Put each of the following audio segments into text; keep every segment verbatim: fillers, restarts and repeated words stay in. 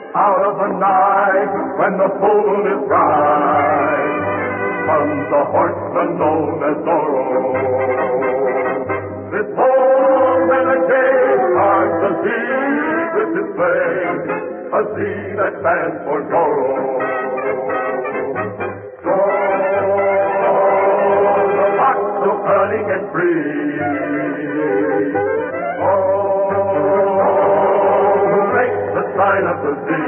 Out of the night, when the moon is bright, comes the horseman known as Zorro. This whole renegade starts a Z with his sleigh, a Z that stands for Zorro. Zorro, the fox so cunning and free. Zorro, who makes the sign of the Z.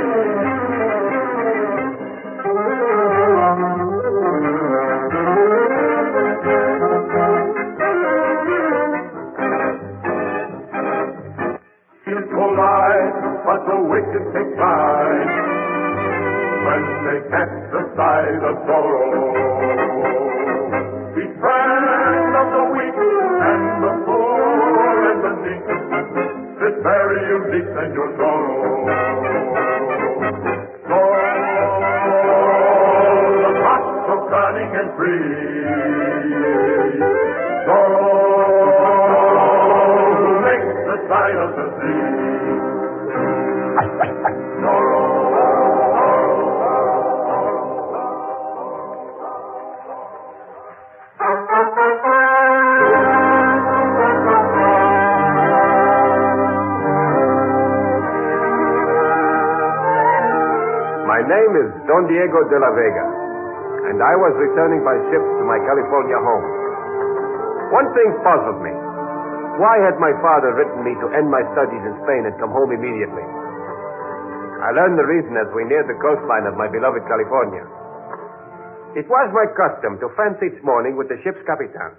But the wicked take pride when they catch the sight of Zorro. Be friend of the weak and the poor and the neat. This very unique and your Zorro. Zorro, the fox so cunning and free. Zorro, who makes the sign of the sea. My name is Don Diego de la Vega, and I was returning by ship to my California home. One thing puzzled me. Why had my father written me to end my studies in Spain and come home immediately? I learned the reason as we neared the coastline of my beloved California. It was my custom to fence each morning with the ship's capitan.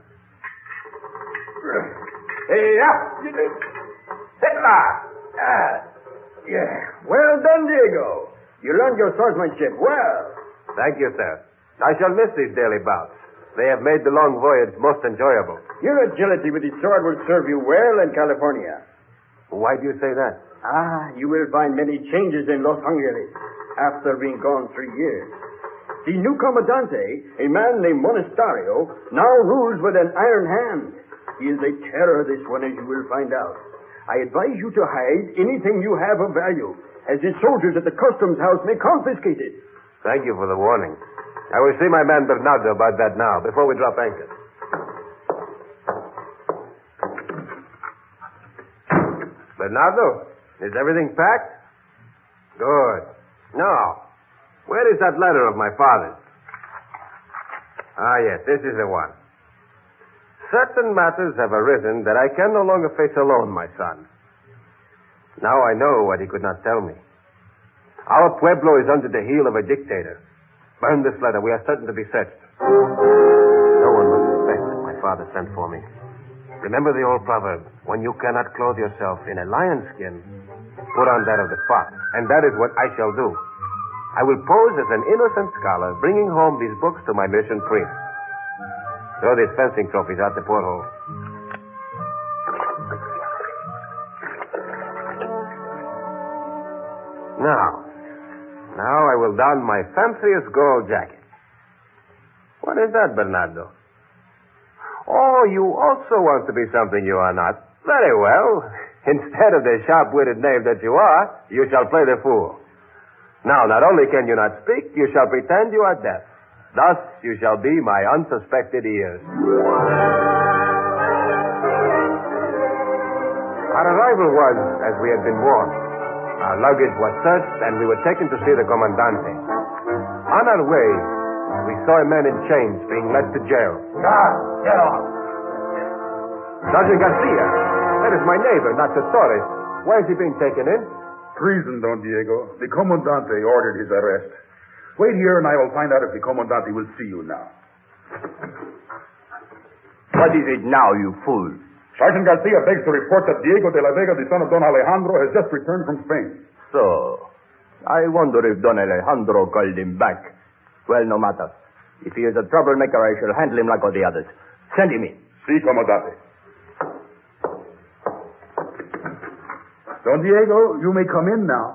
Hey, up! Hitler! Ah, yeah. Well done, Diego. You learned your swordsmanship well. Thank you, sir. I shall miss these daily bouts. They have made the long voyage most enjoyable. Your agility with the sword will serve you well in California. Why do you say that? Ah, you will find many changes in Los Angeles after being gone three years. The new commandante, a man named Monasterio, now rules with an iron hand. He is a terror, this one, as you will find out. I advise you to hide anything you have of value, as the soldiers at the customs house may confiscate it. Thank you for the warning. I will see my man Bernardo about that now, before we drop anchor. Bernardo, is everything packed? Good. Now, where is that letter of my father's? Ah, yes, this is the one. Certain matters have arisen that I can no longer face alone, my son. Now I know what he could not tell me. Our pueblo is under the heel of a dictator. Burn this letter. We are certain to be searched. No one will suspect that my father sent for me. Remember the old proverb, when you cannot clothe yourself in a lion's skin, put on that of the fox. And that is what I shall do. I will pose as an innocent scholar, bringing home these books to my mission priest. Throw these fencing trophies out the porthole. Now, now I will don my fanciest gold jacket. What is that, Bernardo? Oh, you also want to be something you are not. Very well. Instead of the sharp-witted knave that you are, you shall play the fool. Now, not only can you not speak, you shall pretend you are deaf. Thus, you shall be my unsuspected ears. Our arrival was as we had been warned. Our luggage was searched, and we were taken to see the Comandante. On our way, we saw a man in chains being led to jail. God, get off. Sergeant Garcia, that is my neighbor, Nacho Torres. Why is he being taken in? Treason, Don Diego. The Comandante ordered his arrest. Wait here, and I will find out if the Comandante will see you now. What is it now, you fool? Sergeant Garcia begs to report that Diego de la Vega, the son of Don Alejandro, has just returned from Spain. So, I wonder if Don Alejandro called him back. Well, no matter. If he is a troublemaker, I shall handle him like all the others. Send him in. Si, Comandante. Don Diego, you may come in now.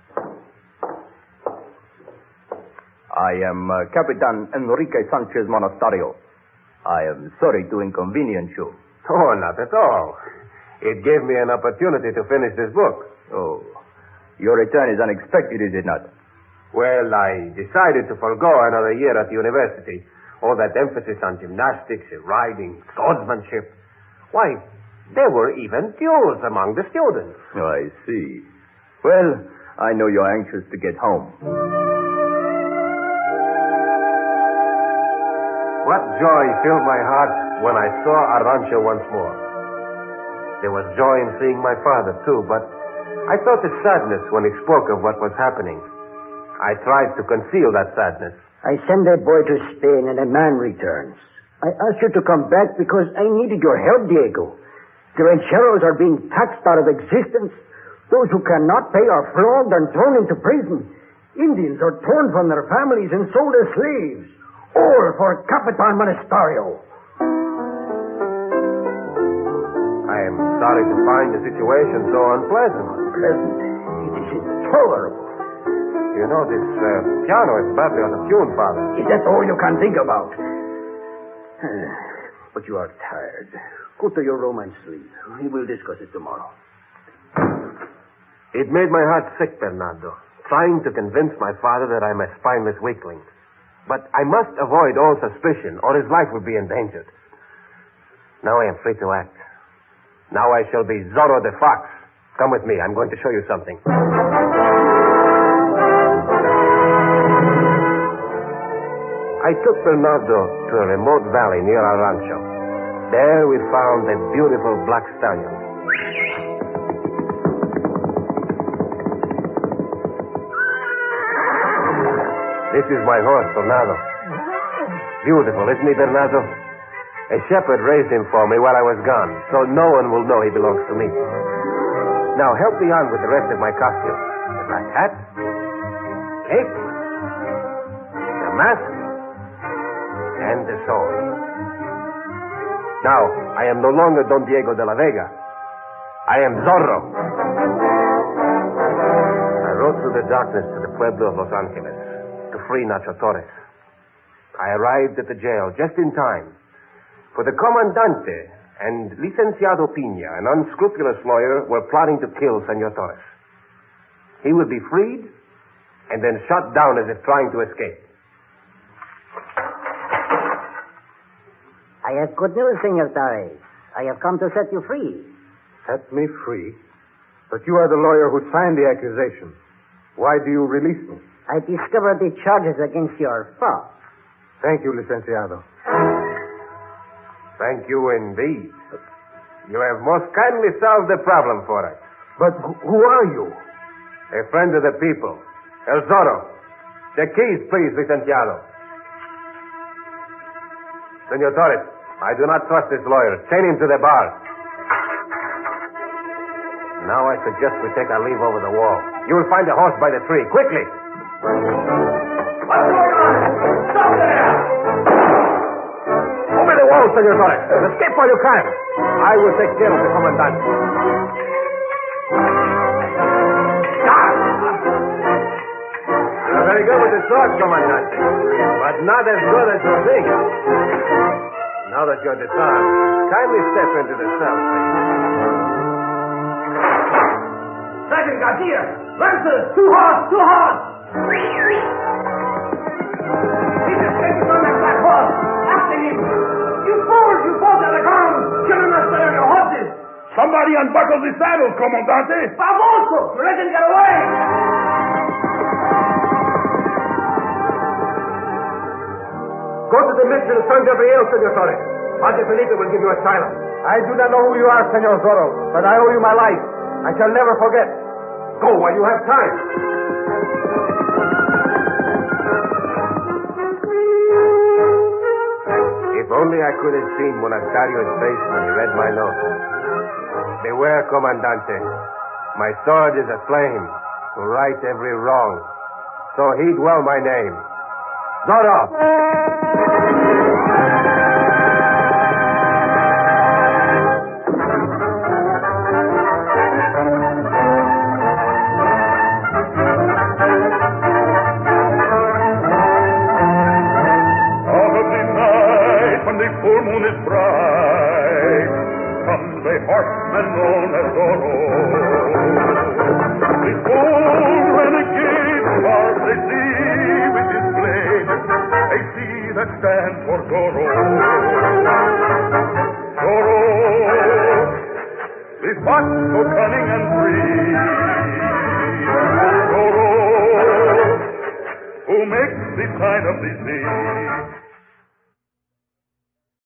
I am uh, Capitan Enrique Sanchez Monasterio. I am sorry to inconvenience you. Oh, not at all. It gave me an opportunity to finish this book. Oh, Your return is unexpected, is it not? Well, I decided to forego another year at the university. All that emphasis on gymnastics, riding, swordsmanship. Why, there were even duels among the students. Oh, I see. Well, I know you're anxious to get home. What joy filled my heart when I saw Arancho once more. There was joy in seeing my father, too, but I felt a sadness when he spoke of what was happening. I tried to conceal that sadness. I send that boy to Spain and a man returns. I asked you to come back because I needed your help, Diego. The rancheros are being taxed out of existence. Those who cannot pay are flogged and thrown into prison. Indians are torn from their families and sold as slaves. All for Capitan Monasterio. I am sorry to find the situation so unpleasant. Unpleasant? It is intolerable. You know, this uh, piano is badly out of tune, Father. Is that all you can think about? But you are tired. Go to your room and sleep. We will discuss it tomorrow. It made my heart sick, Bernardo, trying to convince my father that I'm a spineless weakling. But I must avoid all suspicion, or his life would be endangered. Now I am free to act. Now I shall be Zorro the Fox. Come with me. I'm going to show you something. I took Bernardo to a remote valley near our rancho. There we found a beautiful black stallion. This is my horse, Bernardo. Beautiful, isn't he, Bernardo? A shepherd raised him for me while I was gone, so no one will know he belongs to me. Now help me on with the rest of my costume. The black hat, cape, the mask, and the sword. Now, I am no longer Don Diego de la Vega. I am Zorro. I rode through the darkness to the pueblo of Los Angeles to free Nacho Torres. I arrived at the jail just in time, for the Comandante and Licenciado Pina, an unscrupulous lawyer, were plotting to kill Senor Torres. He would be freed and then shot down as if trying to escape. I have good news, Senor Torres. I have come to set you free. Set me free? But you are the lawyer who signed the accusation. Why do you release me? I discovered the charges against your father. Thank you, Licenciado. Thank you indeed. You have most kindly solved the problem for us. But who are you? A friend of the people. El Zorro. The keys, please, Licenciado. Senor Torres, I do not trust this lawyer. Chain him to the bar. Now I suggest we take our leave over the wall. You will find a horse by the tree. Quickly! What's going on? Stop there! Over the wall, Senor Torres. Escape while you can. I will take care of the Commandant. Stop! You're very good with the sword, Commandante, but not as good as you think. Now that you're disarmed, kindly step into the cell. Sergeant Garcia! Lancers! Too hard! Too hard! He's escaping on that black horse! After him! You fools! You fall to the ground! Killing us on your horses! Somebody unbuckle the saddles, Comandante! Famoso! You let him get away! Go to the mission of San Gabriel, Senor Torres. Padre Felipe will give you asylum. I do not know who you are, Senor Zorro, but I owe you my life. I shall never forget. Go while you have time. If only I could have seen Monastario's face when he read my note. Beware, Comandante. My sword is aflame to right every wrong. So heed well my name. Zorro! Horseman known as Zorro. Before that stands for Zorro. Zorro, this fox so cunning and free. Zorro, who makes the sign of the sea.